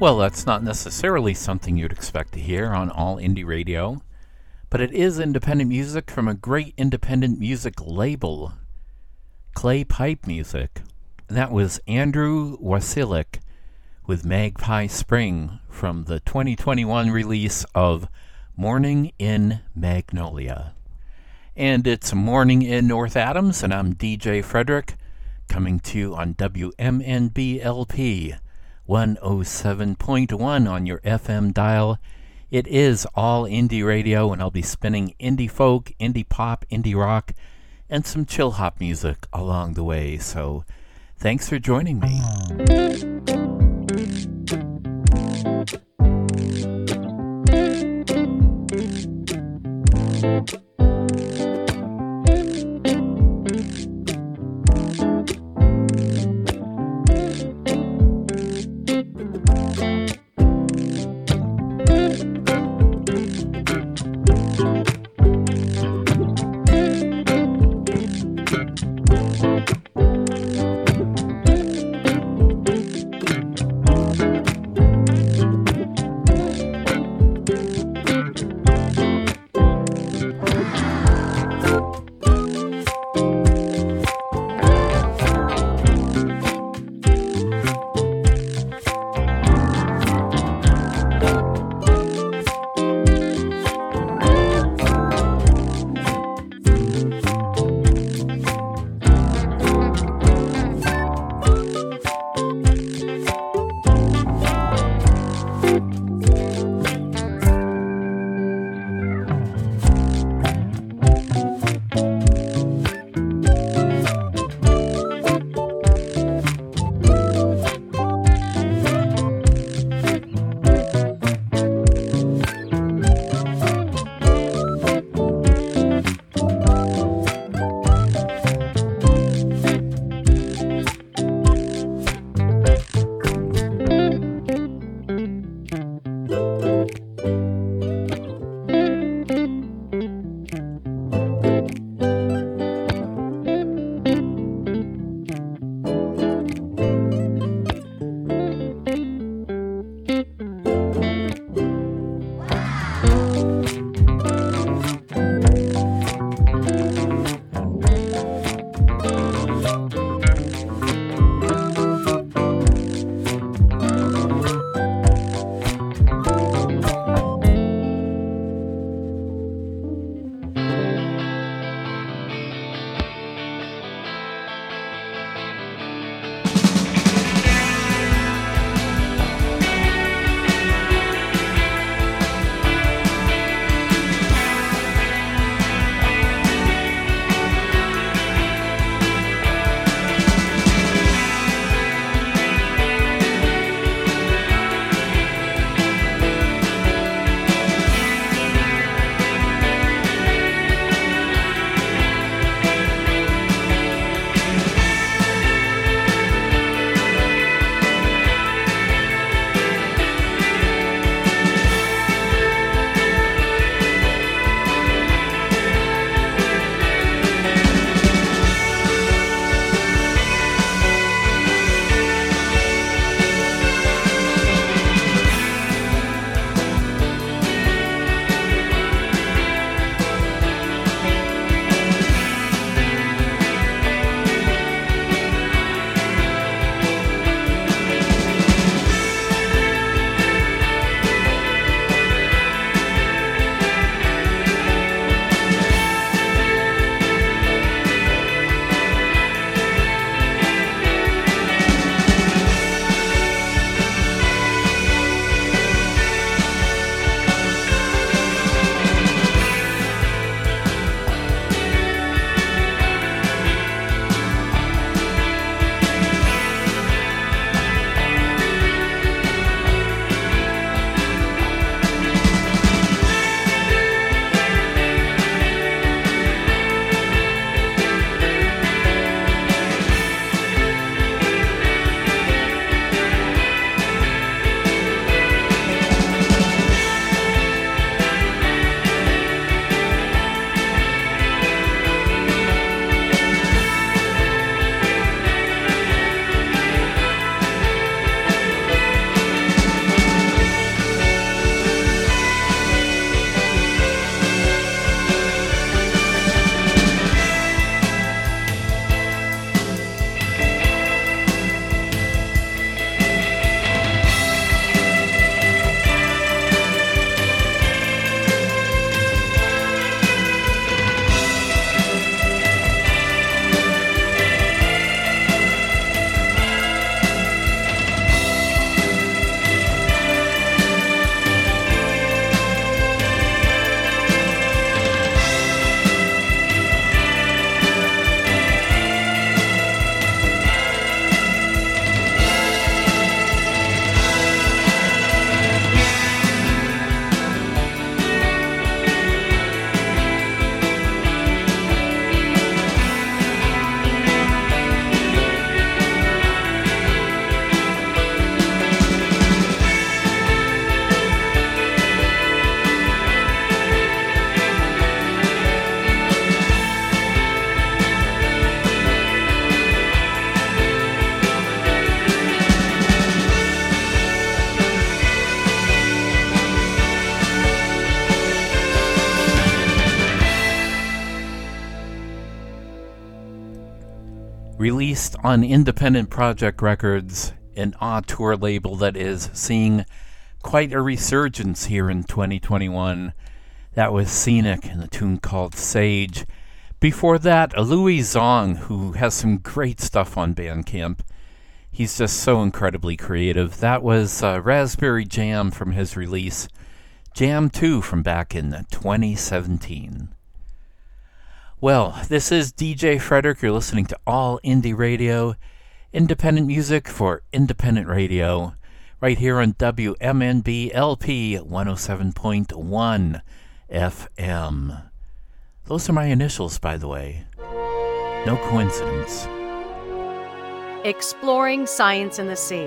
Well, that's not necessarily something you'd expect to hear on All Indie Radio, but it is independent music from a great independent music label, Clay Pipe Music. That was Andrew Wasilik with Magpie Spring from the 2021 release of Morning in Magnolia. And it's Morning in North Adams, and I'm DJ Frederick, coming to you on WMNBLP 107.1 on your FM dial. It is All Indie Radio, and I'll be spinning indie folk, indie pop, indie rock, and some chill hop music along the way. So thanks for joining me. released on Independent Project Records, an auteur label that is seeing quite a resurgence here in 2021. That was Scenic and a tune called Sage. Before that, Louis Zong, who has some great stuff on Bandcamp. He's just so incredibly creative. That was Raspberry Jam from his release, Jam 2 from back in 2017. Well, this is DJ Frederick. You're listening to All Indie Radio, independent music for independent radio, right here on WMNB LP 107.1 FM. Those are my initials, by the way. No coincidence. Exploring Science in the Sea.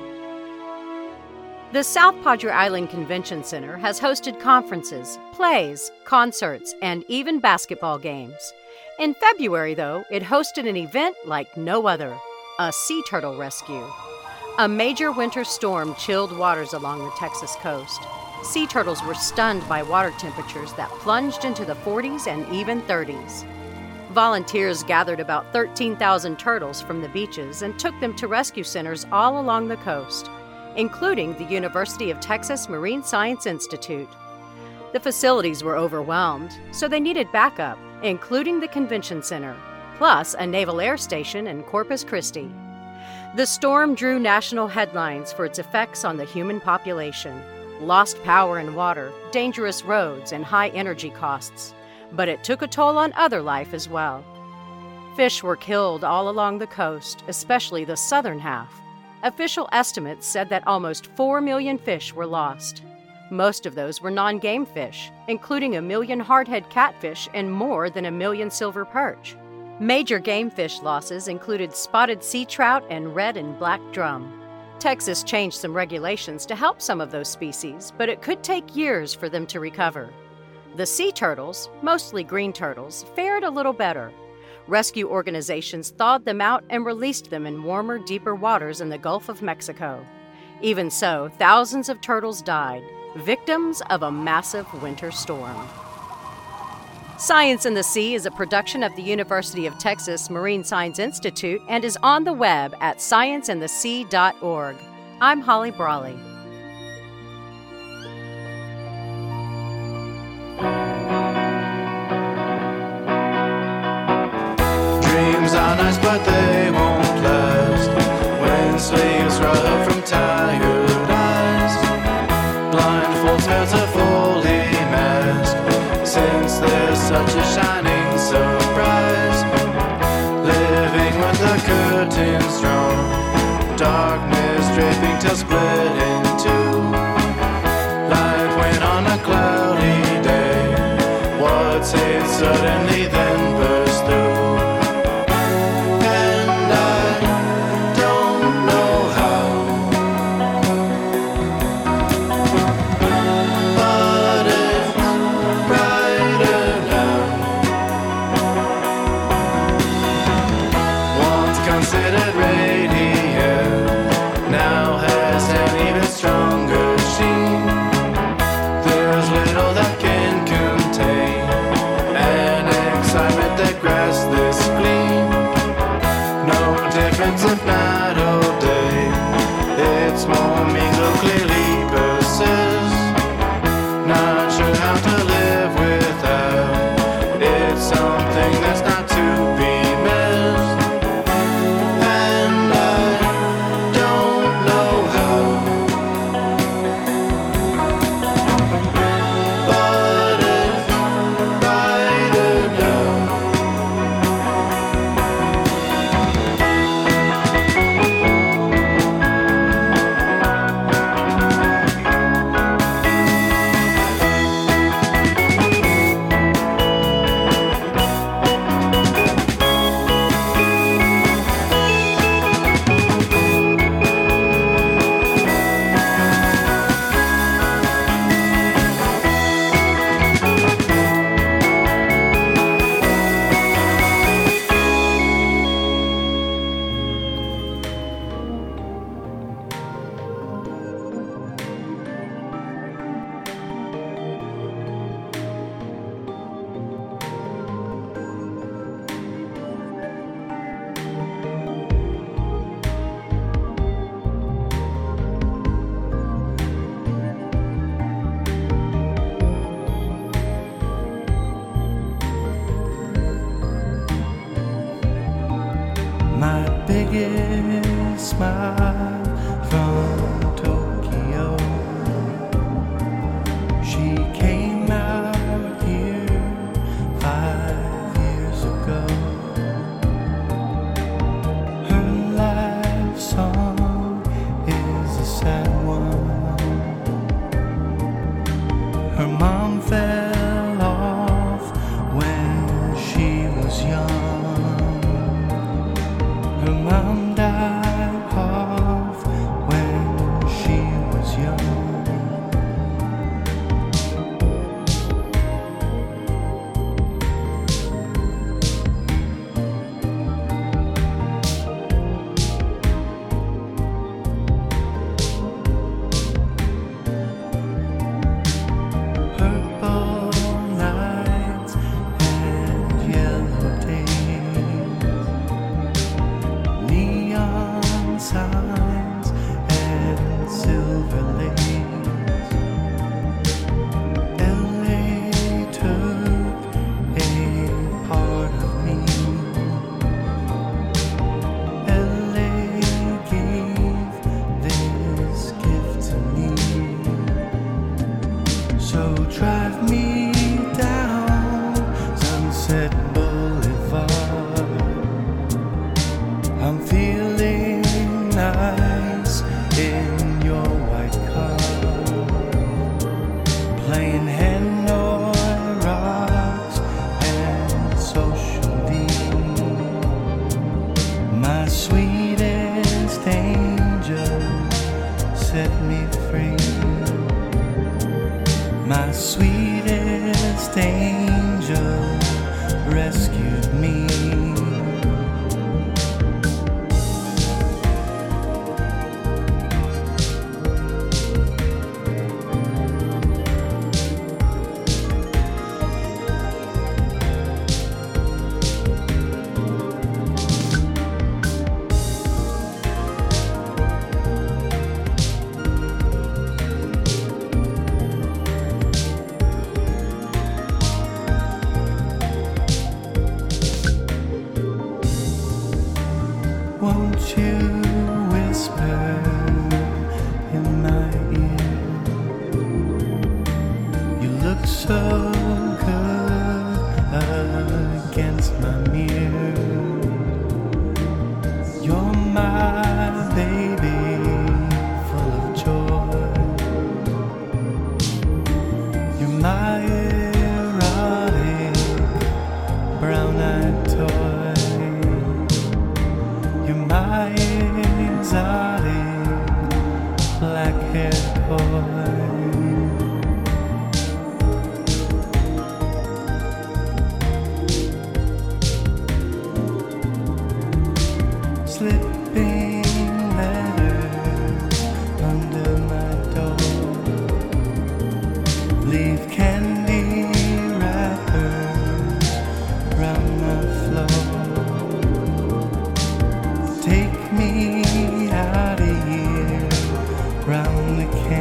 The South Padre Island Convention Center has hosted conferences, plays, concerts, and even basketball games. In February, though, it hosted an event like no other, a sea turtle rescue. A major winter storm chilled waters along the Texas coast. Sea turtles were stunned by water temperatures that plunged into the 40s and even 30s. Volunteers gathered about 13,000 turtles from the beaches and took them to rescue centers all along the coast, including the University of Texas Marine Science Institute. The facilities were overwhelmed, so they needed backup, including the convention center, plus a naval air station in Corpus Christi. The storm drew national headlines for its effects on the human population: lost power and water, dangerous roads, and high energy costs. But it took a toll on other life as well. Fish were killed all along the coast, especially the southern half. Official estimates said that almost 4 million fish were lost. Most of those were non-game fish, including 1 million hardhead catfish and more than 1 million silver perch. Major game fish losses included spotted sea trout and red and black drum. Texas changed some regulations to help some of those species, but it could take years for them to recover. The sea turtles, mostly green turtles, fared a little better. Rescue organizations thawed them out and released them in warmer, deeper waters in the Gulf of Mexico. Even so, thousands of turtles died, victims of a massive winter storm. Science in the Sea is a production of the University of Texas Marine Science Institute and is on the web at scienceinthesea.org. I'm Holly Brawley. Dreams are nice, but they won't last when sleeves rub from tired eyes. Blindfolds melt a fully mask, since there's such a shining surprise. Living with the curtains drawn, darkness draping till split in two. Like when on a cloudy day, what's it suddenly then burst through. Considered radiant, now has an even stronger smile from Tokyo. She came out here 5 years ago. Her life song is a sad one. Her mom fell off when she was young. Her mom died off when she was young. Purple nights and yellow days, neon signs and silver lace. LA took a part of me. LA gave this gift to me. So drive me down Sunset Boulevard. I'm feeling nice in your white car, playing Hanoi rocks and Social D. My sweetest angel set me free. My sweetest angel rescued me. Won't you whisper in my ear? You look so good against my mirror. You're my baby, full of joy. You're my erotic, brown-eyed toy. You're my exotic, black-haired boy. Slipping letters under my door, leave candy wrappers round my floor. Take me out of here, round the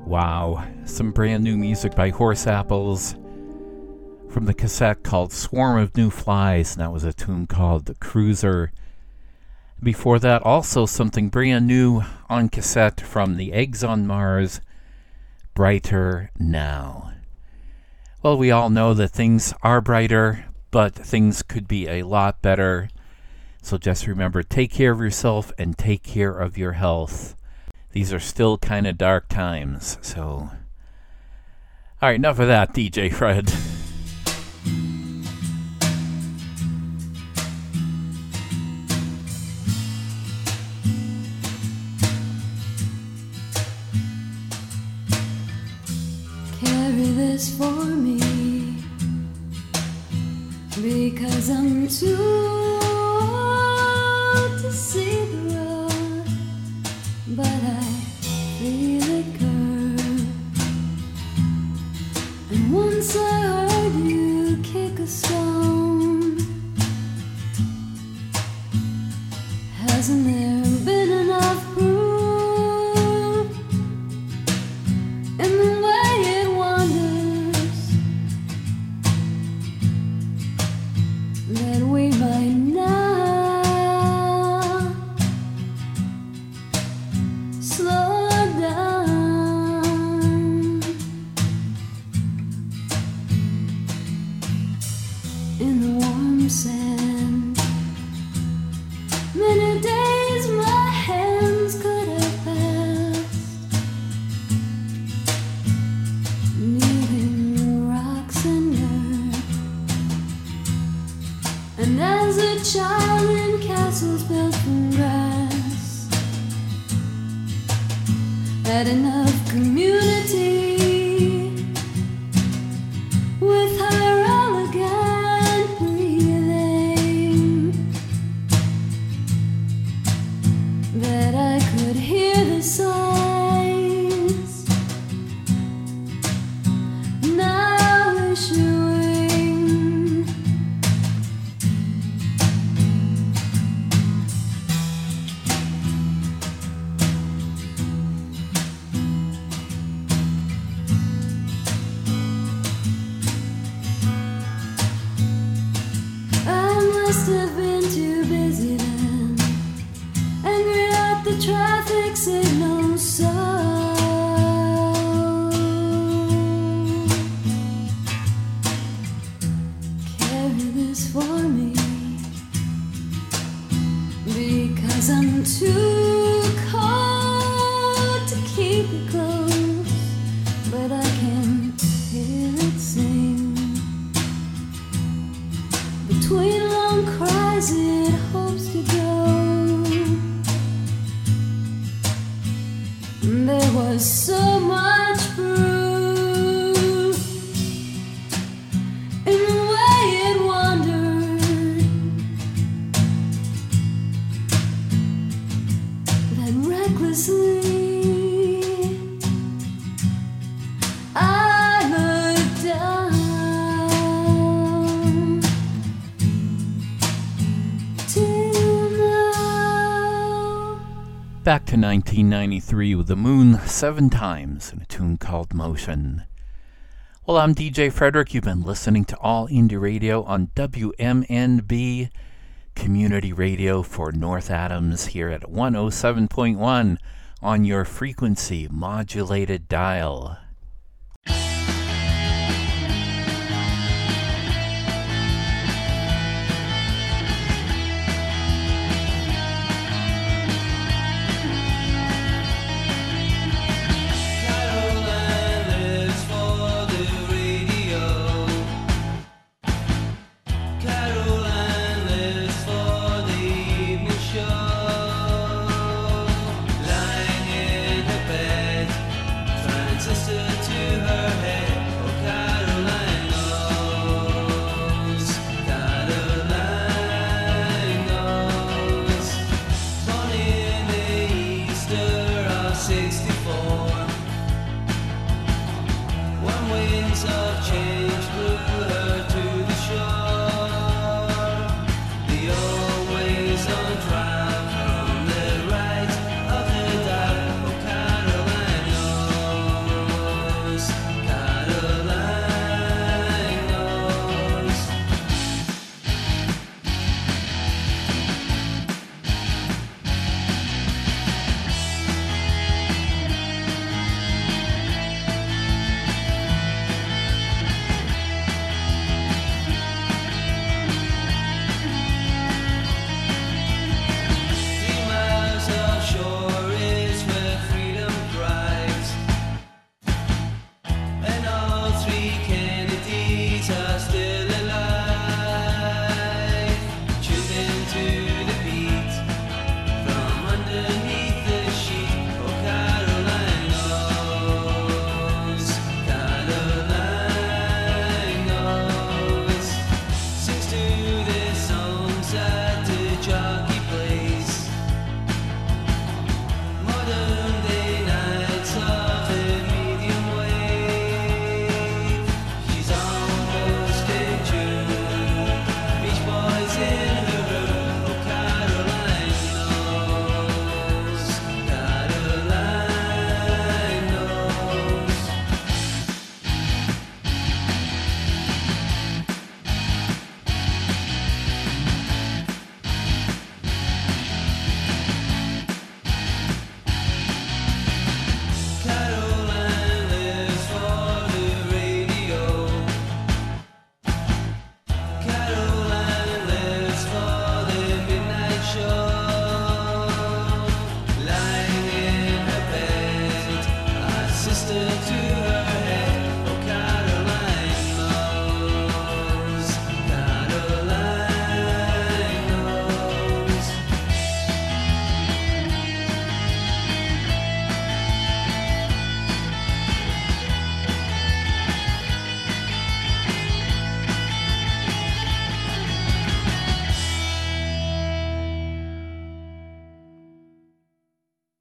Wow, some brand new music by Horse Apples from the cassette called Swarm of New Flies, and that was a tune called The Cruiser. Before that, also something brand new on cassette from the Eggs on Mars, Brighter Now. Well, we all know that things are brighter, but things could be a lot better. So just remember, take care of yourself and take care of your health. These are still kind of dark times, so... Alright, enough of that, DJ Fred. Carry this for me, because I'm too old to see the road, but I feel it curve. And once I heard you kick a stone, hasn't there been enough proof in the way it wanders that we might now slow down in the warm sand? Many days my hands could have passed, needing rocks and dirt. And as a child in castles built from grass, had enough community with her elegant breathing, that I could hear the signs now issuing. I must have been too busy then, angry at the traffic signal so. Carry this for me, because I'm too cold to keep it close, but I can hear it sing. Between long cries it hopes to go. There was so much proof in the way it wandered, that recklessly I looked down till now. Back to 1993 with the Moon 7 times in a tune called Motion. Well, I'm DJ Frederick. You've been listening to All Indie Radio on WMNB, community radio for North Adams, here at 107.1 on your frequency modulated dial.